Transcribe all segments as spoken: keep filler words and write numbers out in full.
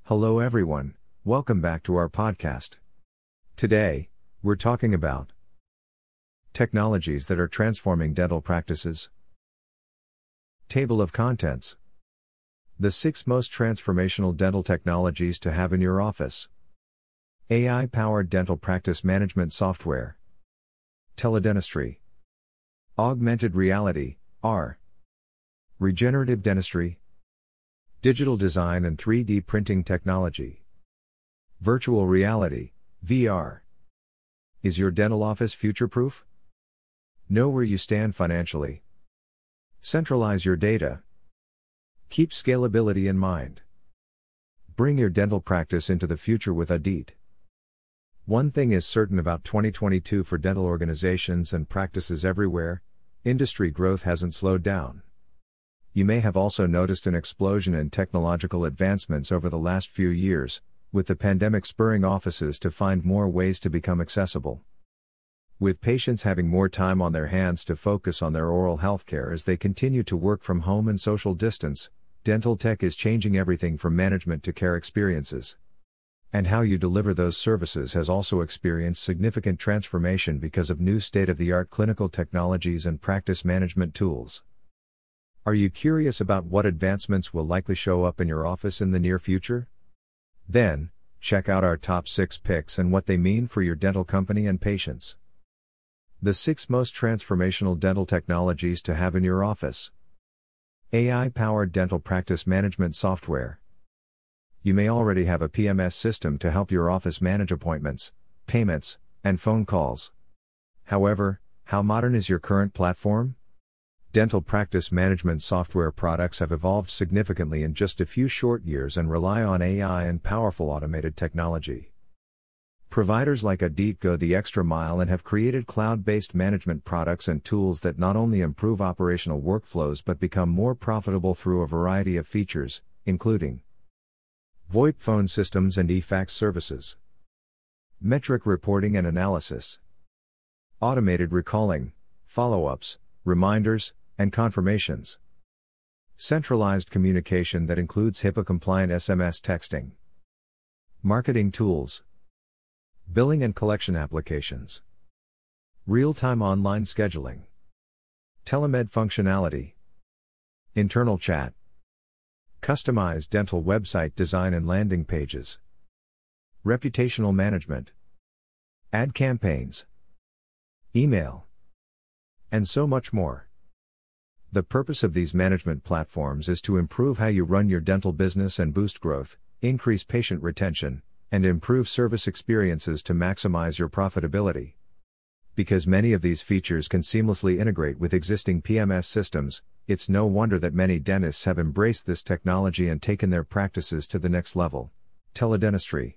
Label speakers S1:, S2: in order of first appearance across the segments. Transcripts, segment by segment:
S1: Hello everyone, welcome back to our podcast. Today, we're talking about technologies that are transforming dental practices. Table of contents. The six most transformational dental technologies to have in your office. A I-powered dental practice management software. Teledentistry. Augmented reality, R. Regenerative dentistry. Digital design and three D printing technology. Virtual reality, V R. Is your dental office future-proof? Know where you stand financially. Centralize your data. Keep scalability in mind. Bring your dental practice into the future with Adit. One thing is certain about twenty twenty-two for dental organizations and practices everywhere: industry growth hasn't slowed down. You may have also noticed an explosion in technological advancements over the last few years, with the pandemic spurring offices to find more ways to become accessible. With patients having more time on their hands to focus on their oral health care as they continue to work from home and social distance, dental tech is changing everything from management to care experiences. And how you deliver those services has also experienced significant transformation because of new state-of-the-art clinical technologies and practice management tools. Are you curious about what advancements will likely show up in your office in the near future? Then, check out our top six picks and what they mean for your dental company and patients. The six most transformational dental technologies to have in your office. A I-powered dental practice management software. You may already have a P M S system to help your office manage appointments, payments, and phone calls. However, how modern is your current platform? Dental practice management software products have evolved significantly in just a few short years and rely on A I and powerful automated technology. Providers like Adit go the extra mile and have created cloud-based management products and tools that not only improve operational workflows but become more profitable through a variety of features, including VoIP phone systems and e-fax services, metric reporting and analysis, automated recalling, follow-ups, reminders, and confirmations, centralized communication that includes HIPAA-compliant S M S texting, marketing tools, billing and collection applications, real-time online scheduling, telemed functionality, internal chat, customized dental website design and landing pages, reputational management, ad campaigns, email, and so much more. The purpose of these management platforms is to improve how you run your dental business and boost growth, increase patient retention, and improve service experiences to maximize your profitability. Because many of these features can seamlessly integrate with existing P M S systems, it's no wonder that many dentists have embraced this technology and taken their practices to the next level. Teledentistry.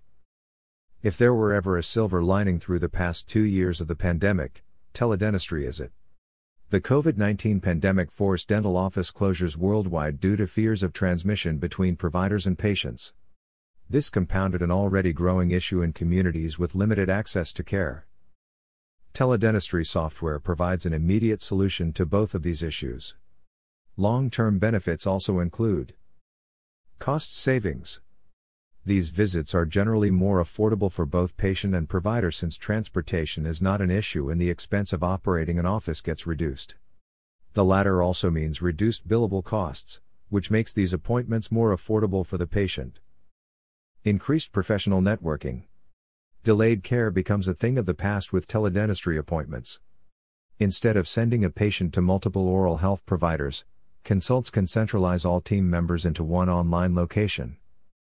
S1: If there were ever a silver lining through the past two years of the pandemic, teledentistry is it. The COVID nineteen pandemic forced dental office closures worldwide due to fears of transmission between providers and patients. This compounded an already growing issue in communities with limited access to care. Teledentistry software provides an immediate solution to both of these issues. Long-term benefits also include cost savings. These visits are generally more affordable for both patient and provider since transportation is not an issue and the expense of operating an office gets reduced. The latter also means reduced billable costs, which makes these appointments more affordable for the patient. Increased professional networking. Delayed care becomes a thing of the past with teledentistry appointments. Instead of sending a patient to multiple oral health providers, consults can centralize all team members into one online location.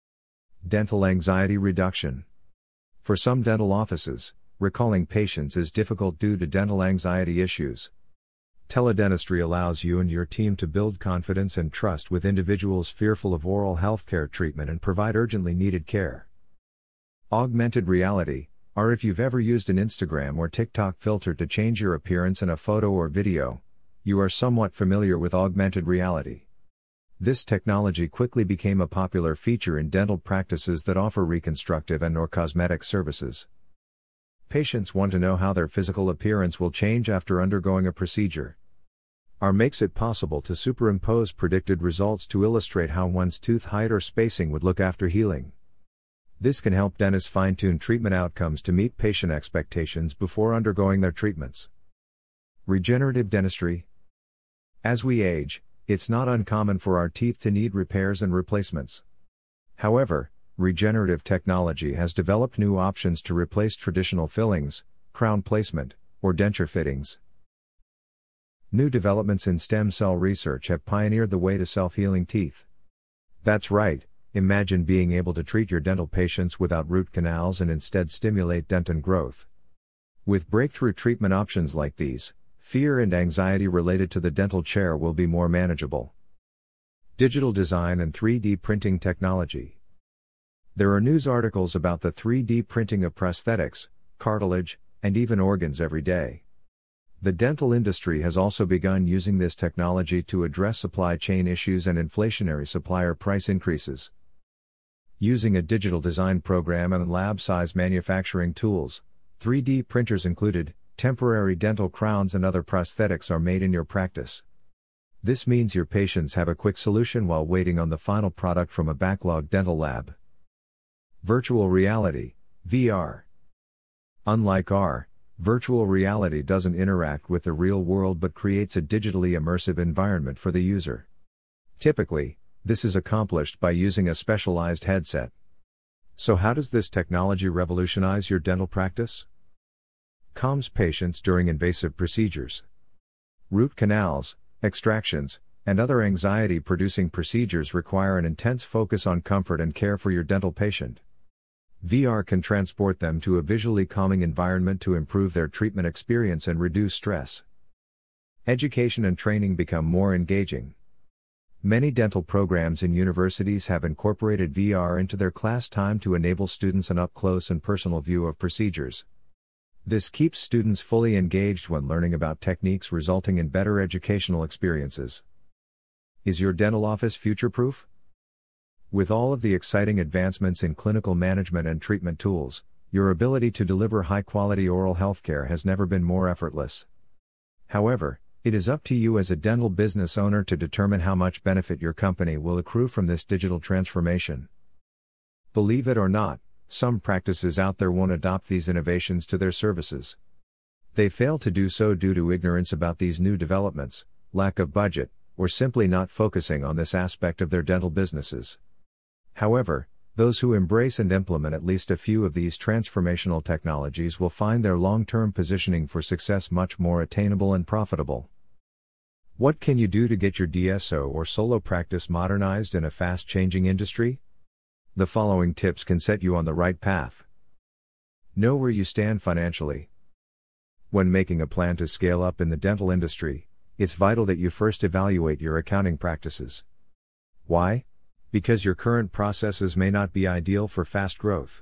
S1: Dental anxiety reduction. For some dental offices, recalling patients is difficult due to dental anxiety issues. Teledentistry allows you and your team to build confidence and trust with individuals fearful of oral health care treatment and provide urgently needed care. Augmented reality, or if you've ever used an Instagram or TikTok filter to change your appearance in a photo or video, you are somewhat familiar with augmented reality. This technology quickly became a popular feature in dental practices that offer reconstructive and/or cosmetic services. Patients want to know how their physical appearance will change after undergoing a procedure. A R makes it possible to superimpose predicted results to illustrate how one's tooth height or spacing would look after healing. This can help dentists fine-tune treatment outcomes to meet patient expectations before undergoing their treatments. Regenerative dentistry. As we age, it's not uncommon for our teeth to need repairs and replacements. However, regenerative technology has developed new options to replace traditional fillings, crown placement, or denture fittings. New developments in stem cell research have pioneered the way to self-healing teeth. That's right, imagine being able to treat your dental patients without root canals and instead stimulate dentin growth. With breakthrough treatment options like these, fear and anxiety related to the dental chair will be more manageable. Digital design and three D printing technology. There are news articles about the three D printing of prosthetics, cartilage, and even organs every day. The dental industry has also begun using this technology to address supply chain issues and inflationary supplier price increases. Using a digital design program and lab-size manufacturing tools, three D printers included, temporary dental crowns and other prosthetics are made in your practice. This means your patients have a quick solution while waiting on the final product from a backlogged dental lab. Virtual reality, V R. Unlike R R, virtual reality doesn't interact with the real world but creates a digitally immersive environment for the user. Typically, this is accomplished by using a specialized headset. So how does this technology revolutionize your dental practice? Calms patients during invasive procedures. Root canals, extractions, and other anxiety-producing procedures require an intense focus on comfort and care for your dental patient. V R can transport them to a visually calming environment to improve their treatment experience and reduce stress. Education and training become more engaging. Many dental programs in universities have incorporated V R into their class time to enable students an up-close and personal view of procedures. This keeps students fully engaged when learning about techniques, resulting in better educational experiences. Is your dental office future-proof? With all of the exciting advancements in clinical management and treatment tools, your ability to deliver high-quality oral healthcare has never been more effortless. However, it is up to you as a dental business owner to determine how much benefit your company will accrue from this digital transformation. Believe it or not, some practices out there won't adopt these innovations to their services. They fail to do so due to ignorance about these new developments, lack of budget, or simply not focusing on this aspect of their dental businesses. However, those who embrace and implement at least a few of these transformational technologies will find their long-term positioning for success much more attainable and profitable. What can you do to get your D S O or solo practice modernized in a fast-changing industry? The following tips can set you on the right path. Know where you stand financially. When making a plan to scale up in the dental industry, it's vital that you first evaluate your accounting practices. Why? Because your current processes may not be ideal for fast growth.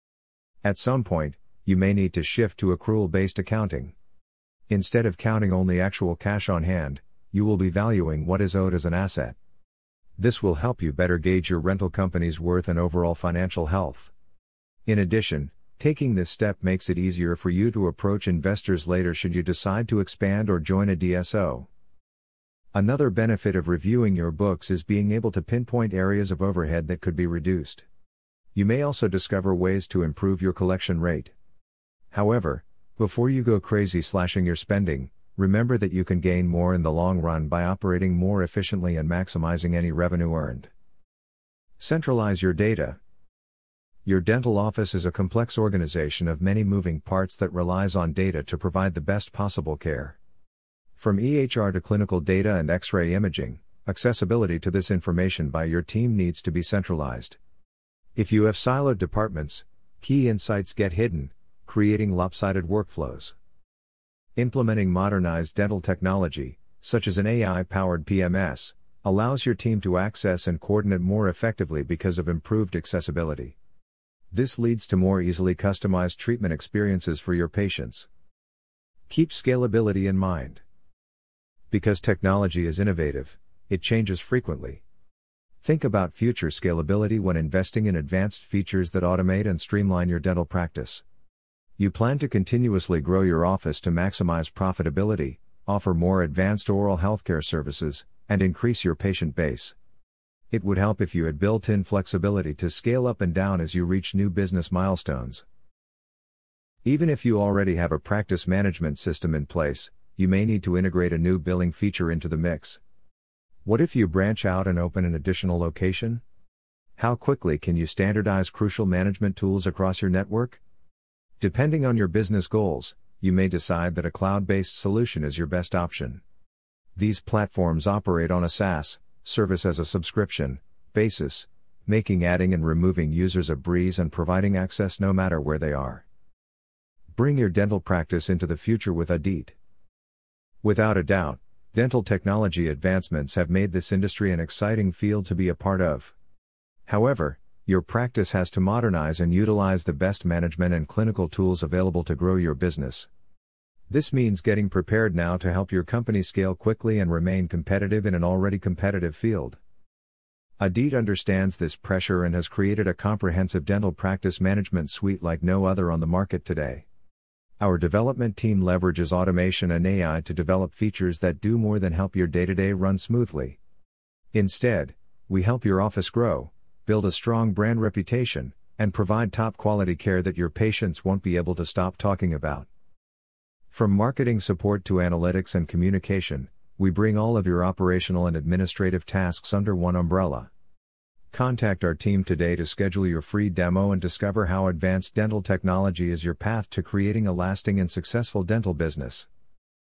S1: At some point, you may need to shift to accrual-based accounting. Instead of counting only actual cash on hand, you will be valuing what is owed as an asset. This will help you better gauge your rental company's worth and overall financial health. In addition, taking this step makes it easier for you to approach investors later should you decide to expand or join a D S O. Another benefit of reviewing your books is being able to pinpoint areas of overhead that could be reduced. You may also discover ways to improve your collection rate. However, before you go crazy slashing your spending, remember that you can gain more in the long run by operating more efficiently and maximizing any revenue earned. Centralize your data. Your dental office is a complex organization of many moving parts that relies on data to provide the best possible care. From E H R to clinical data and X-ray imaging, accessibility to this information by your team needs to be centralized. If you have siloed departments, key insights get hidden, creating lopsided workflows. Implementing modernized dental technology, such as an A I-powered P M S, allows your team to access and coordinate more effectively because of improved accessibility. This leads to more easily customized treatment experiences for your patients. Keep scalability in mind. Because technology is innovative, it changes frequently. Think about future scalability when investing in advanced features that automate and streamline your dental practice. You plan to continuously grow your office to maximize profitability, offer more advanced oral healthcare services, and increase your patient base. It would help if you had built-in flexibility to scale up and down as you reach new business milestones. Even if you already have a practice management system in place, you may need to integrate a new billing feature into the mix. What if you branch out and open an additional location? How quickly can you standardize crucial management tools across your network? Depending on your business goals, you may decide that a cloud-based solution is your best option. These platforms operate on a SaaS, service as a subscription, basis, making adding and removing users a breeze and providing access no matter where they are. Bring your dental practice into the future with Adeet. Without a doubt, dental technology advancements have made this industry an exciting field to be a part of. However, your practice has to modernize and utilize the best management and clinical tools available to grow your business. This means getting prepared now to help your company scale quickly and remain competitive in an already competitive field. Adeet understands this pressure and has created a comprehensive dental practice management suite like no other on the market today. Our development team leverages automation and A I to develop features that do more than help your day-to-day run smoothly. Instead, we help your office grow, build a strong brand reputation, and provide top-quality care that your patients won't be able to stop talking about. From marketing support to analytics and communication, we bring all of your operational and administrative tasks under one umbrella. Contact our team today to schedule your free demo and discover how advanced dental technology is your path to creating a lasting and successful dental business.